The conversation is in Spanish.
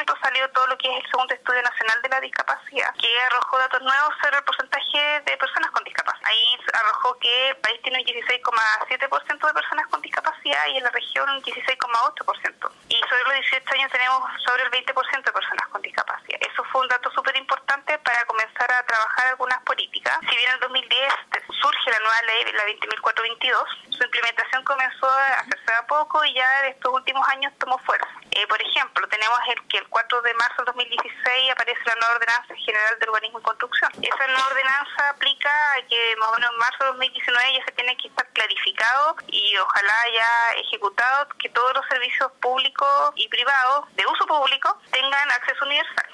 ejemplo, salió todo lo que es el segundo estudio nacional de la discapacidad, que arrojó datos nuevos sobre el porcentaje de personas con discapacidad. Ahí arrojó que el país tiene un 16,7% de personas con discapacidad y en la región un 16,8%. Y sobre los 18 años tenemos sobre el 20% de personas con discapacidad. Eso fue un dato súper importante para comenzar a trabajar algunas políticas. Si bien en el 2010 surge la nueva ley, la 20.422, su implementación comenzó a hacerse a poco y ya en estos últimos años tomó fuerza. Por ejemplo, tenemos que el 4 de marzo del 2016 aparece la nueva ordenanza general de urbanismo y construcción. Esa nueva ordenanza aplica a que más o menos en marzo de 2019 ya se tiene que estar clarificado y ojalá ya ejecutado que todos los servicios públicos y privados de uso público tengan acceso universal.